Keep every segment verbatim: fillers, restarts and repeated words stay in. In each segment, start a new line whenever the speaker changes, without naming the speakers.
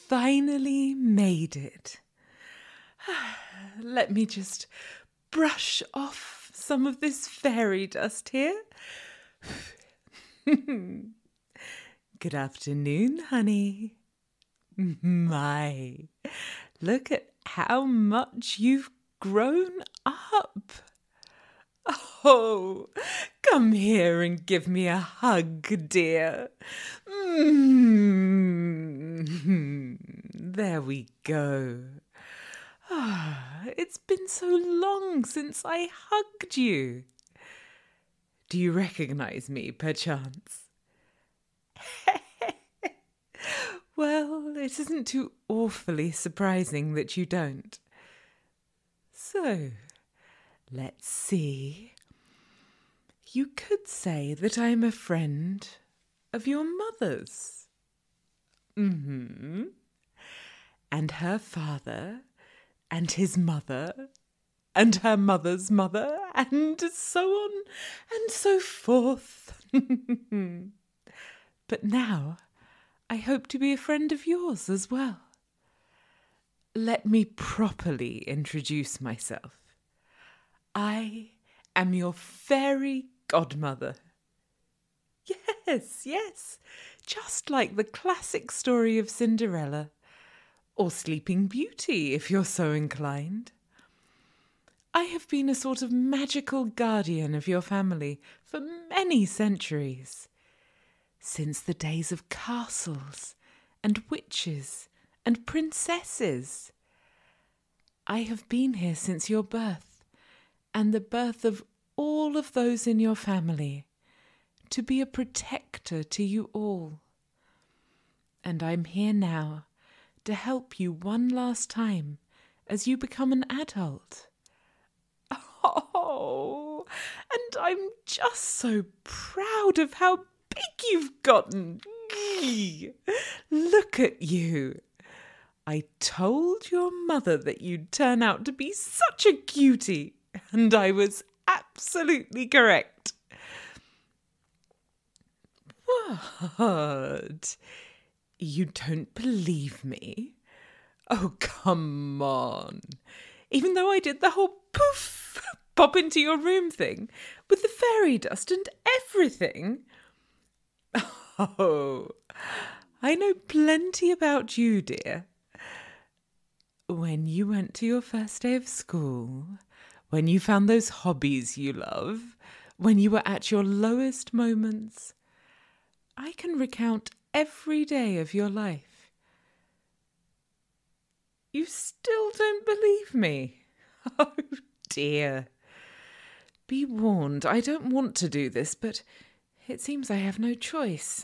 finally made it. Let me just brush off some of this fairy dust here. Good afternoon, honey. My, look at how much you've grown up. Oh, come here and give me a hug, dear. Mm. There we go. Ah, it's been so long since I hugged you. Do you recognize me, perchance? Well, it isn't too awfully surprising that you don't. So, let's see. You could say that I'm a friend of your mother's. Mm-hmm. And her father, and his mother, and her mother's mother, and so on and so forth. But now I hope to be a friend of yours as well. Let me properly introduce myself. I am your fairy godmother. Yes, yes, just like the classic story of Cinderella, or Sleeping Beauty, if you're so inclined. I have been a sort of magical guardian of your family for many centuries, since the days of castles and witches and princesses. I have been here since your birth, and the birth of all of those in your family, to be a protector to you all. And I'm here now to help you one last time as you become an adult. Oh, and I'm just so proud of how big you've gotten. Look at you. I told your mother that you'd turn out to be such a cutie, and I was absolutely correct. What? You don't believe me? Oh, come on. Even though I did the whole poof, pop into your room thing with the fairy dust and everything. Oh, I know plenty about you, dear. When you went to your first day of school, when you found those hobbies you love, when you were at your lowest moments, I can recount every day of your life. You still don't believe me? Oh, dear. Be warned, I don't want to do this, but it seems I have no choice.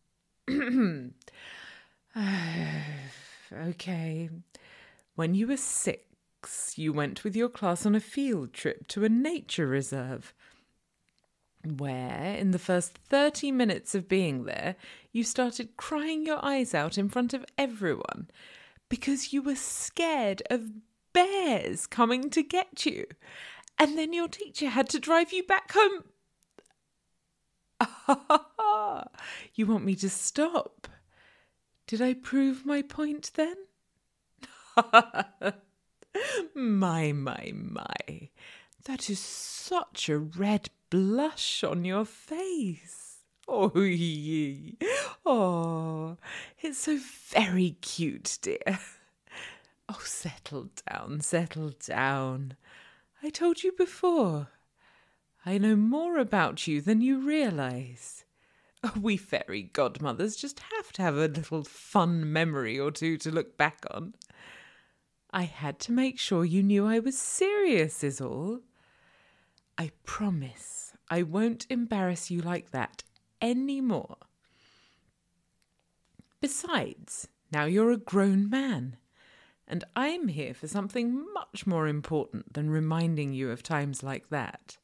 Okay. When you were six, you went with your class on a field trip to a nature reserve, where, in the first thirty minutes of being there, you started crying your eyes out in front of everyone because you were scared of bears coming to get you. And then your teacher had to drive you back home. You want me to stop? Did I prove my point then? My, my, my. That is such a red blush on your face. Oh, yee. Oh, it's so very cute, dear. Oh, settle down, settle down. I told you before. I know more about you than you realise. Oh, we fairy godmothers just have to have a little fun memory or two to look back on. I had to make sure you knew I was serious, is all. I promise I won't embarrass you like that any more. Besides, now you're a grown man, and I'm here for something much more important than reminding you of times like that.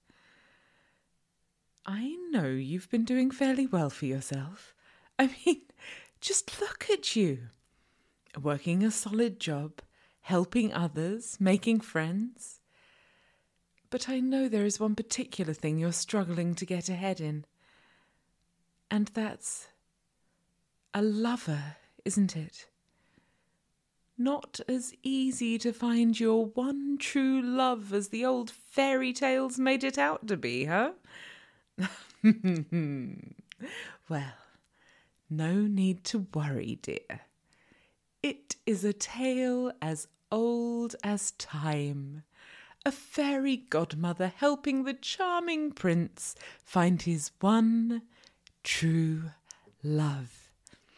I know you've been doing fairly well for yourself. I mean, just look at you. Working a solid job, helping others, making friends. But I know there is one particular thing you're struggling to get ahead in. And that's a lover, isn't it? Not as easy to find your one true love as the old fairy tales made it out to be, huh? Well, no need to worry, dear. It is a tale as old as time. A fairy godmother helping the charming prince find his one true love.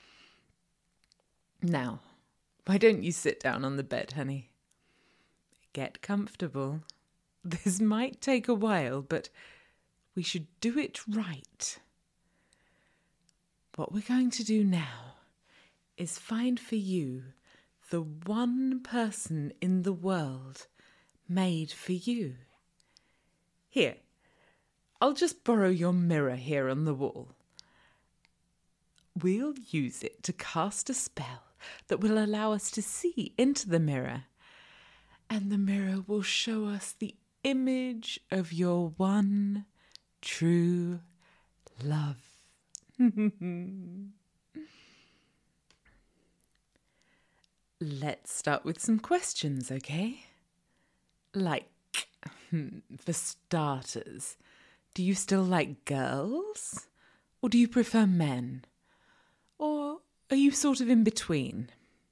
Now, why don't you sit down on the bed, honey? Get comfortable. This might take a while, but we should do it right. What we're going to do now is find for you the one person in the world made for you. Here, I'll just borrow your mirror here on the wall. We'll use it to cast a spell that will allow us to see into the mirror, and the mirror will show us the image of your one true love. Let's start with some questions, okay? Like, for starters, do you still like girls? Or do you prefer men? Or are you sort of in between?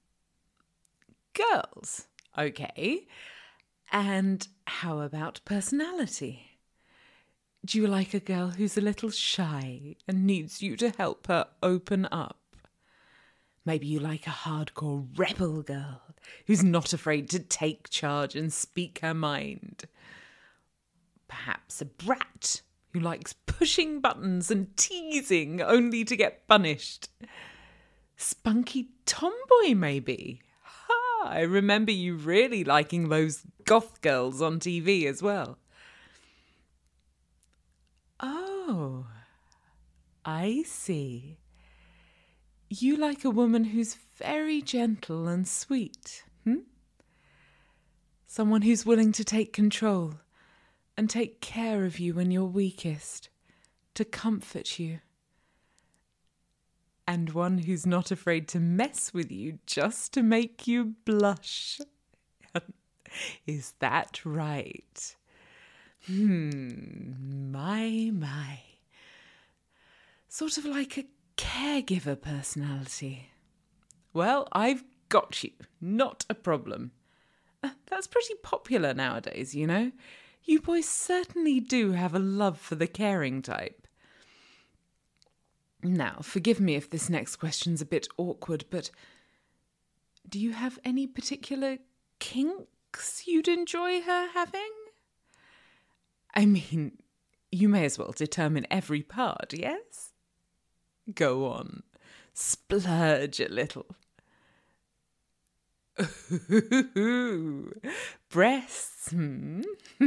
Girls, okay. And how about personality? Do you like a girl who's a little shy and needs you to help her open up? Maybe you like a hardcore rebel girl who's not afraid to take charge and speak her mind. Perhaps a brat who likes pushing buttons and teasing only to get punished. Spunky tomboy, maybe. Ha! I remember you really liking those goth girls on T V as well. Oh, I see. You like a woman who's very gentle and sweet, hmm? Someone who's willing to take control and take care of you when you're weakest, to comfort you. And one who's not afraid to mess with you just to make you blush. Is that right? Hmm, my, my. Sort of like a caregiver personality. Well, I've got you. Not a problem. That's pretty popular nowadays, you know. You boys certainly do have a love for the caring type. Now, forgive me if this next question's a bit awkward, but do you have any particular kinks you'd enjoy her having? I mean, you may as well determine every part, yes? Go on, splurge a little. Ooh, breasts, hmm?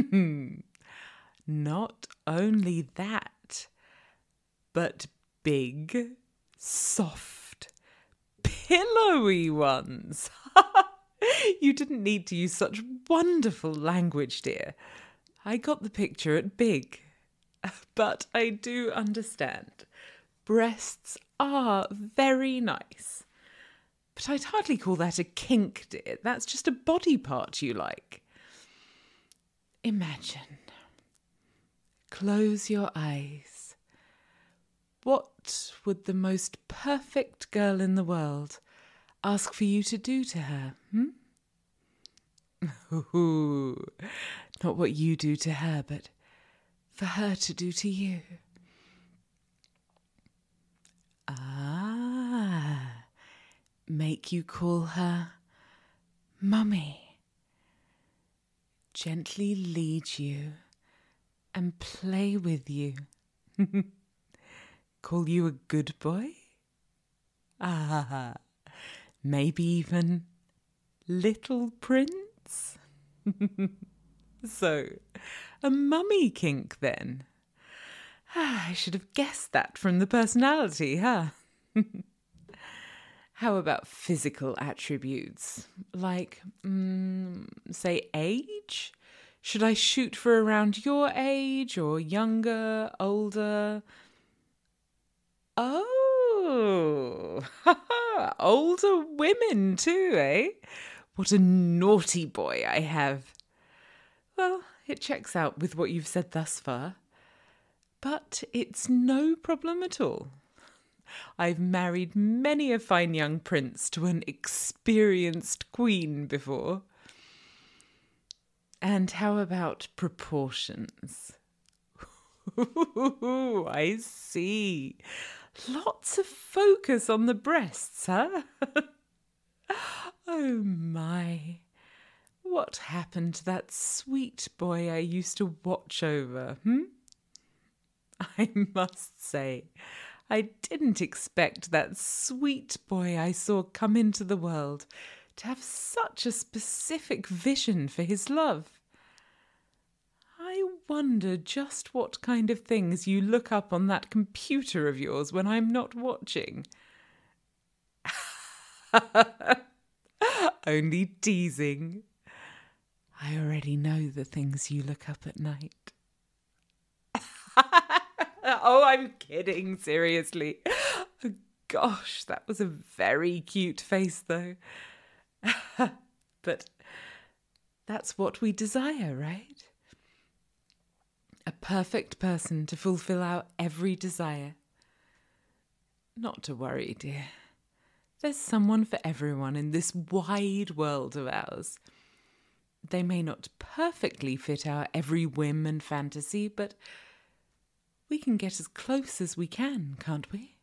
Not only that, but big, soft, pillowy ones. You didn't need to use such wonderful language, dear. I got the picture at big. But I do understand. Breasts are very nice. But I'd hardly call that a kink, dear. That's just a body part you like. Imagine. Close your eyes. What would the most perfect girl in the world ask for you to do to her, hmm? Ooh, not what you do to her, but for her to do to you. Ah, make you call her Mummy. Gently lead you and play with you. Call you a good boy? Ah, maybe even little prince? So, a mummy kink then? Ah, I should have guessed that from the personality, huh? How about physical attributes? Like, mm, say, age? Should I shoot for around your age, or younger, older? Oh, Oh, older women too, eh? What a naughty boy I have. Well, it checks out with what you've said thus far. But it's no problem at all. I've married many a fine young prince to an experienced queen before. And how about proportions? Ooh, I see. Lots of focus on the breasts, huh? Oh my. What happened to that sweet boy I used to watch over, hmm? I must say, I didn't expect that sweet boy I saw come into the world to have such a specific vision for his love. I wonder just what kind of things you look up on that computer of yours when I'm not watching. Only teasing. I already know the things you look up at night. Oh, I'm kidding, seriously. Oh, gosh, that was a very cute face, though. But that's what we desire, right? A perfect person to fulfill our every desire. Not to worry, dear. There's someone for everyone in this wide world of ours. They may not perfectly fit our every whim and fantasy, but we can get as close as we can, can't we?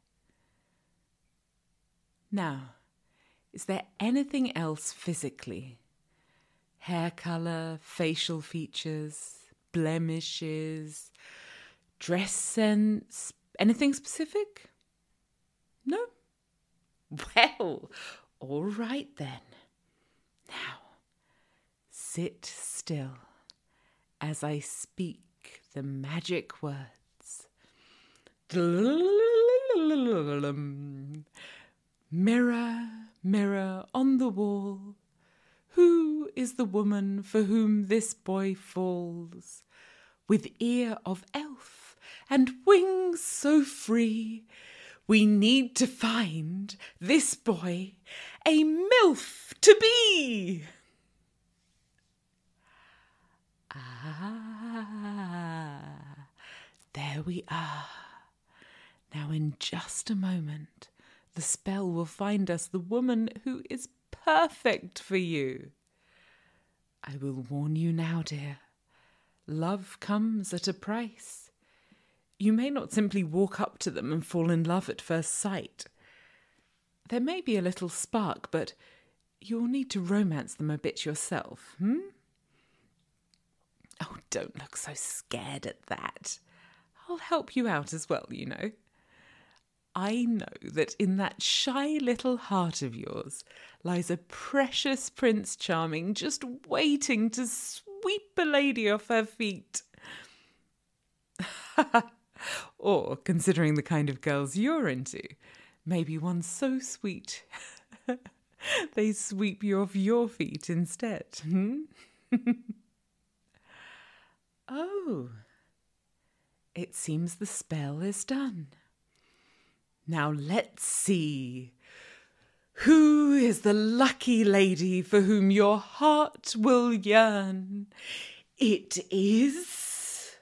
Now, is there anything else physically? Hair colour, facial features, blemishes, dress sense, anything specific? No? Well, all right then. Now, sit still as I speak the magic words. Mirror, mirror on the wall, who is the woman for whom this boy falls? With ear of elf and wings so free, we need to find this boy a MILF to be. Ah, there we are. Now in just a moment, the spell will find us the woman who is perfect for you. I will warn you now, dear. Love comes at a price. You may not simply walk up to them and fall in love at first sight. There may be a little spark, but you'll need to romance them a bit yourself, hmm? Oh, don't look so scared at that. I'll help you out as well, you know. I know that in that shy little heart of yours lies a precious Prince Charming just waiting to sweep a lady off her feet. Or, considering the kind of girls you're into, maybe one so sweet they sweep you off your feet instead. Hmm? Oh, it seems the spell is done. Now let's see. Who is the lucky lady for whom your heart will yearn? It is...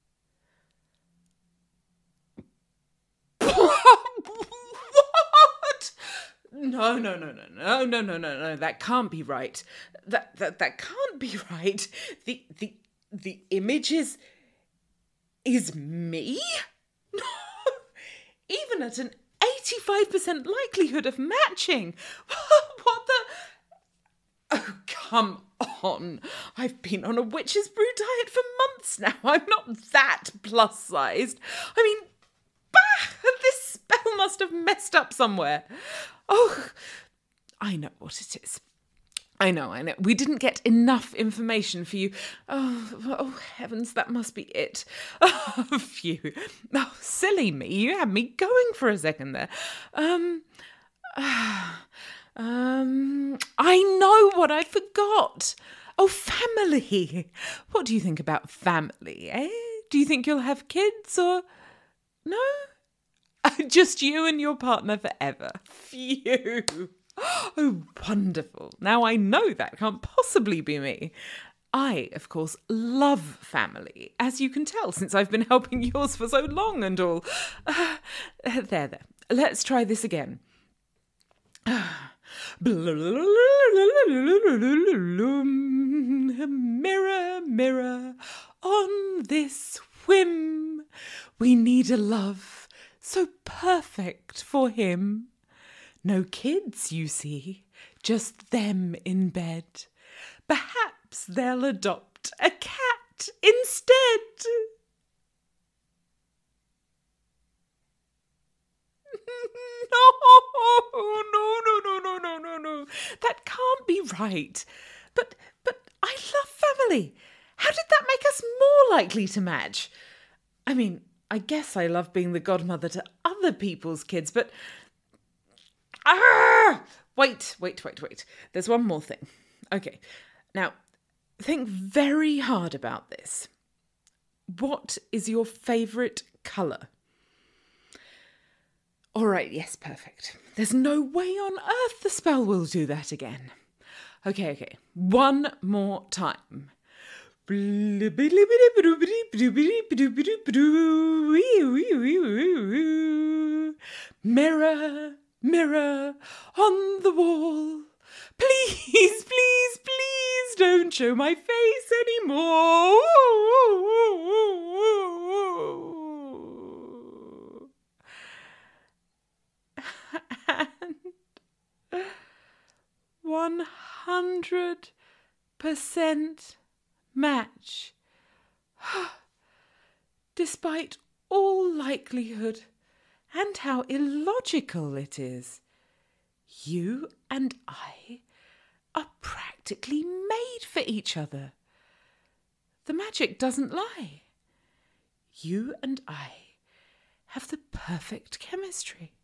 What? No, no, no, no, no, no, no, no, no. That can't be right. That that that can't be right. The the the image is is me? No. Even at an eighty-five percent likelihood of matching. What the... Oh, come on. I've been on a witch's brew diet for months now. I'm not that plus-sized. I mean, bah! This spell must have messed up somewhere. Oh, I know what it is. I know, I know. We didn't get enough information for you. Oh, oh heavens, that must be it. Oh, phew. Oh, silly me. You had me going for a second there. Um, uh, um, I know what I forgot. Oh, family. What do you think about family, eh? Do you think you'll have kids or... No? Just you and your partner forever. Phew. Oh, wonderful. Now I know that can't possibly be me. I, of course, love family, as you can tell, since I've been helping yours for so long and all. Uh, there, there. Let's try this again. Mirror, mirror, on this whim, we need a love so perfect for him. No kids, you see, just them in bed. Perhaps they'll adopt a cat instead. No, no, no, no, no, no, no, no. That can't be right. But, but I love family. How did that make us more likely to match? I mean, I guess I love being the godmother to other people's kids, but... Ah! Wait, wait, wait, wait. There's one more thing. Okay. Now, think very hard about this. What is your favourite colour? All right, yes, perfect. There's no way on earth the spell will do that again. Okay, okay. One more time. Mirror, mirror on the wall. Please, please, please don't show my face anymore. And one hundred percent match. Despite all likelihood and how illogical it is, you and I are practically made for each other. The magic doesn't lie. You and I have the perfect chemistry.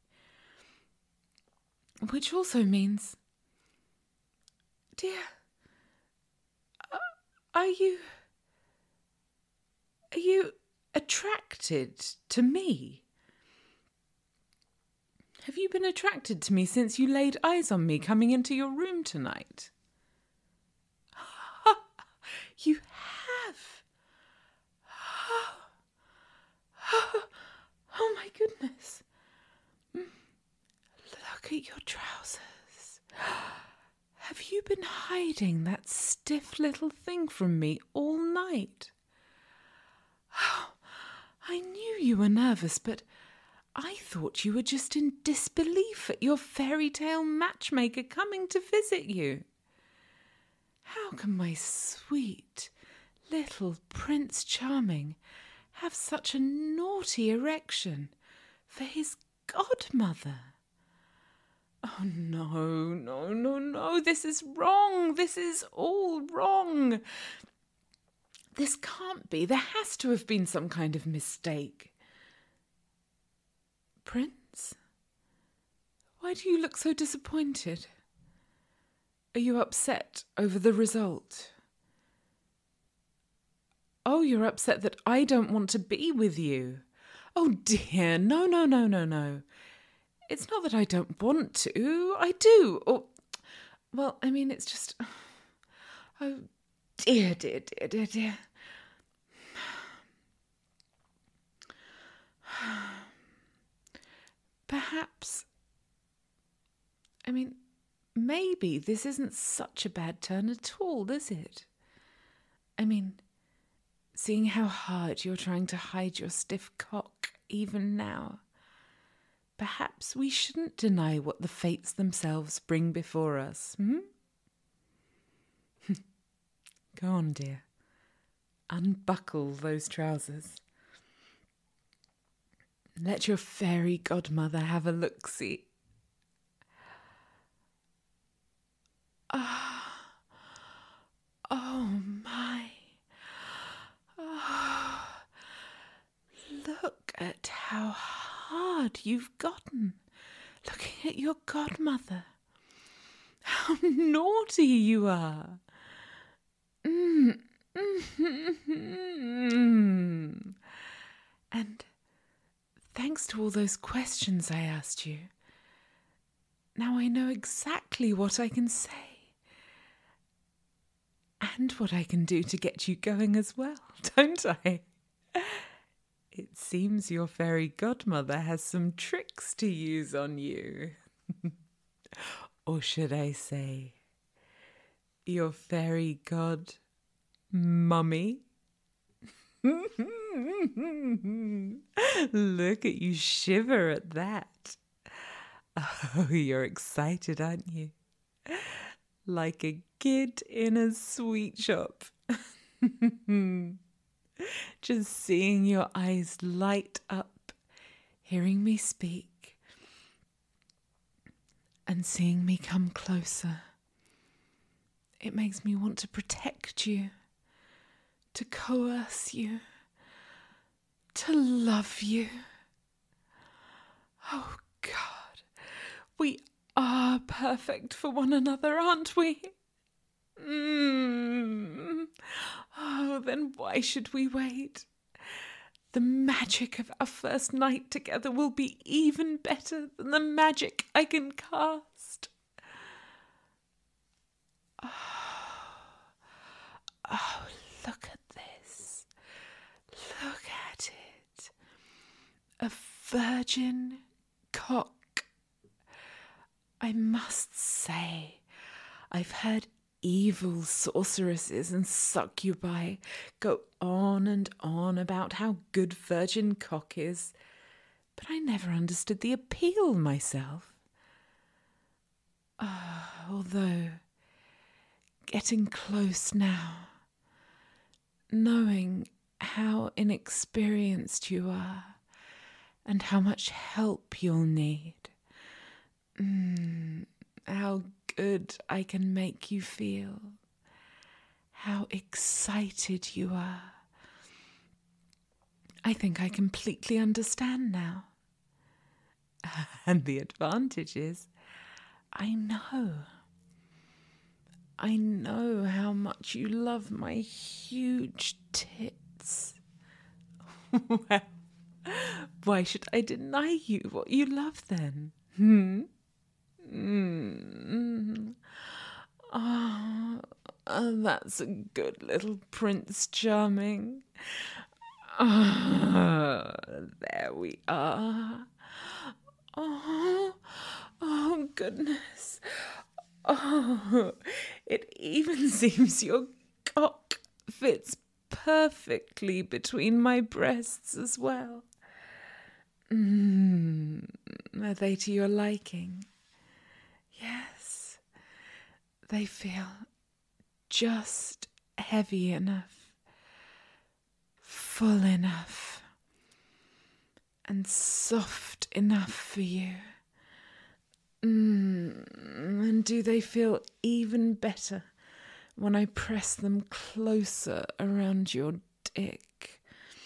Which also means, dear, are you, are you attracted to me? Have you been attracted to me since you laid eyes on me coming into your room tonight? You have. Oh my goodness. Look at your trousers. Have you been hiding that stiff little thing from me all night? I knew you were nervous, but I thought you were just in disbelief at your fairy tale matchmaker coming to visit you. How can my sweet little Prince Charming have such a naughty erection for his godmother? Oh, no, no, no, no, this is wrong. This is all wrong. This can't be. There has to have been some kind of mistake. Prince, why do you look so disappointed? Are you upset over the result? Oh, you're upset that I don't want to be with you. Oh dear, no, no, no, no, no. It's not that I don't want to. I do. Or, well, I mean, it's just... Oh, dear, dear, dear, dear, dear. Perhaps... I mean, maybe this isn't such a bad turn at all, is it? I mean, seeing how hard you're trying to hide your stiff cock even now... Perhaps we shouldn't deny what the fates themselves bring before us, hmm? Go on, dear. Unbuckle those trousers. Let your fairy godmother have a look-see. Ah, oh my. Oh, look at how hard you've gotten, looking at your godmother. How naughty you are. Mm, mm, mm, mm. And thanks to all those questions I asked you, now I know exactly what I can say. And what I can do to get you going as well, don't I? It seems your fairy godmother has some tricks to use on you. Or should I say, your fairy god mummy? Look at you shiver at that. Oh, you're excited, aren't you? Like a kid in a sweet shop. Just seeing your eyes light up, hearing me speak, and seeing me come closer. It makes me want to protect you, to coerce you, to love you. Oh, God, we are perfect for one another, aren't we? Mm. Oh, then why should we wait? The magic of our first night together will be even better than the magic I can cast. Oh, oh, look at this. Look at it. A virgin cock. I must say, I've heard evil sorceresses and succubi go on and on about how good virgin cock is, but I never understood the appeal myself. Oh, although, getting close now, knowing how inexperienced you are and how much help you'll need, mm, how good I can make you feel, how excited you are. I think I completely understand now. And the advantage is, I know. I know how much you love my huge tits. Well, why should I deny you what you love then? Hmm? Mm. Oh, oh, that's a good little Prince Charming. Oh, there we are. Oh, oh, goodness. Oh, it even seems your cock fits perfectly between my breasts as well. Mm, are they to your liking? Yes, they feel just heavy enough, full enough, and soft enough for you. Mm, and do they feel even better when I press them closer around your dick?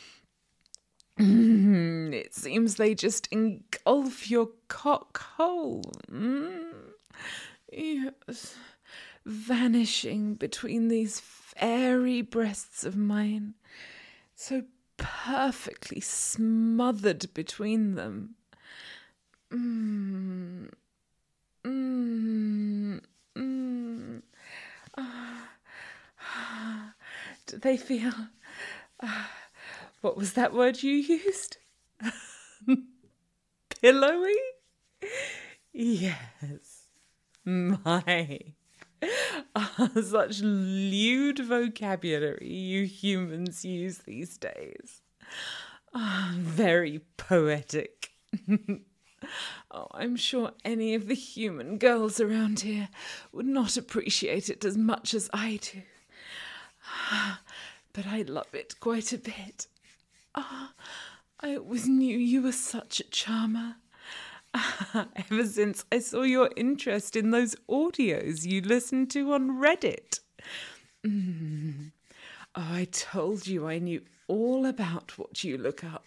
Mm, it seems they just engulf your cock hole. Mm. Yes, vanishing between these fairy breasts of mine, so perfectly smothered between them. Mm, mm, mm. Ah, ah. Do they feel... Ah, what was that word you used? Pillowy? Yes. My, ah, such lewd vocabulary you humans use these days. Ah, very poetic. Oh, I'm sure any of the human girls around here would not appreciate it as much as I do. Ah, but I love it quite a bit. Ah, I always knew you were such a charmer. Ever since I saw your interest in those audios you listened to on Reddit. Mm. Oh, I told you I knew all about what you look up.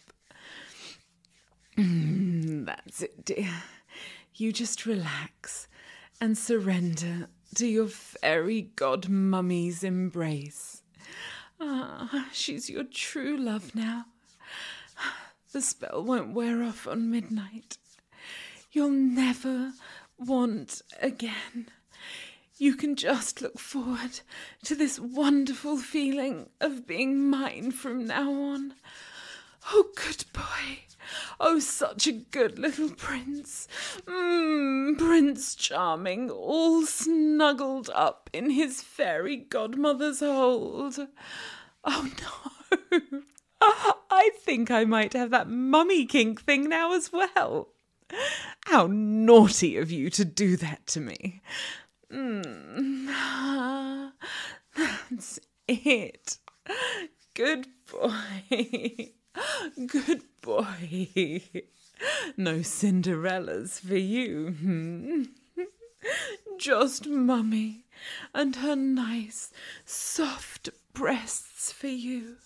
Mm, that's it, dear. You just relax and surrender to your fairy god mummy's embrace. Ah, she's your true love now. the spell won't wear off on midnight. You'll never want again. You can just look forward to this wonderful feeling of being mine from now on. Oh, good boy. Oh, such a good little prince. Mmm, Prince Charming, all snuggled up in his fairy godmother's hold. Oh, no. I think I might have that mummy kink thing now as well. How naughty of you to do that to me. Mm, that's it. Good boy. Good boy. No Cinderellas for you. Hmm? Just Mummy and her nice, soft breasts for you.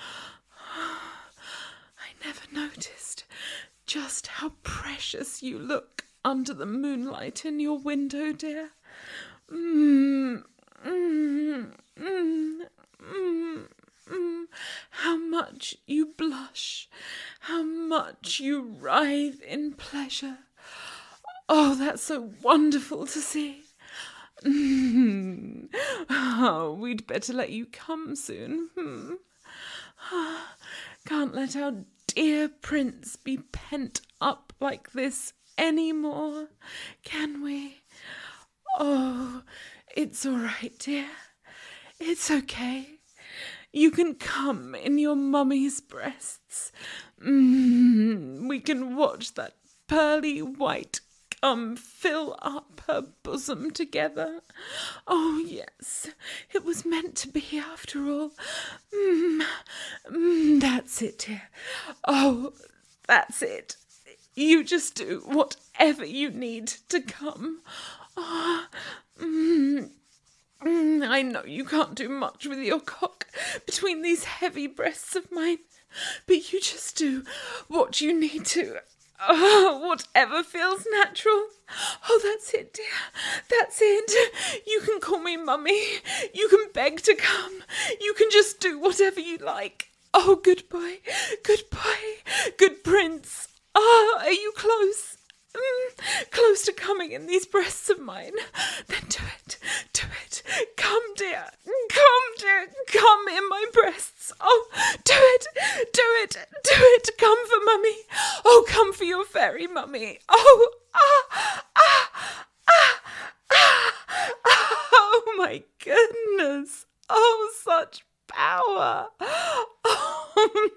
I never noticed just how precious you look under the moonlight in your window, dear. Mm, mm, mm, mm, mm. How much you blush, how much you writhe in pleasure. Oh, that's so wonderful to see. Mm. Oh, we'd better let you come soon. Hmm. Can't let our dear prince be pent up like this any more, can we? Oh, it's all right, dear. It's okay. You can come in your mummy's breasts. Mm, we can watch that pearly white cum fill up her bosom together. Oh, yes, it was meant to be after all. Mm, mm, that's it, dear. Oh, that's it. You just do whatever you need to come. Oh, mm, mm, I know you can't do much with your cock between these heavy breasts of mine, but you just do what you need to. Oh, whatever feels natural. Oh, that's it, dear. That's it. You can call me Mummy. You can beg to come. You can just do whatever you like. Oh, good boy. Good boy. Good prince. Ah, oh, are you close? Mm, close to coming in these breasts of mine. Then do it. Do it. Come, dear. Come, dear. Come in my breasts. Oh, do it. Do it. Do it. Come for Mummy. Oh, come for your fairy Mummy. Oh, ah, ah, ah, ah, oh, my goodness. Oh, such power. Oh,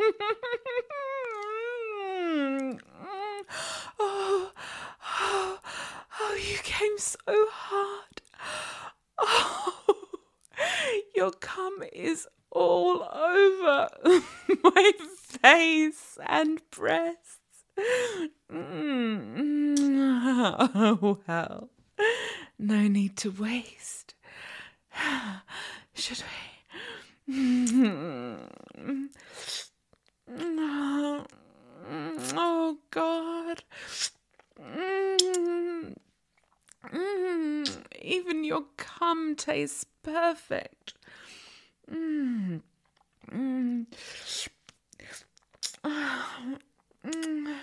oh, oh, oh, you came so hard. Oh, your cum is all over my face and breasts. Mm. Oh, well, no need to waste. Should we? Mm. Oh, God. Mm. Mm. Even your cum tastes perfect. Mm. Mm. Mm.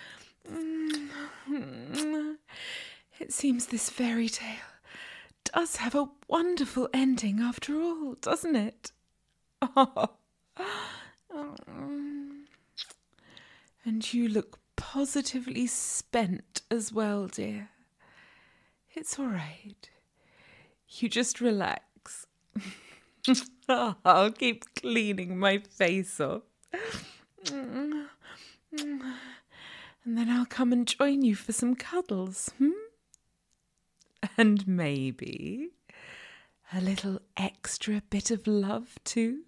Mm. It seems this fairy tale does have a wonderful ending after all, doesn't it? Oh. And you look positively spent as well, dear. It's all right. You just relax. I'll keep cleaning my face off. And then I'll come and join you for some cuddles, hmm? And maybe a little extra bit of love too,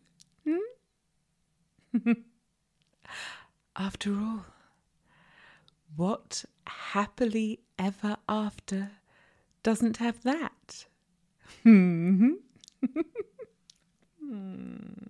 hmm? After all, what happily ever after doesn't have that? Hmm. Hmm.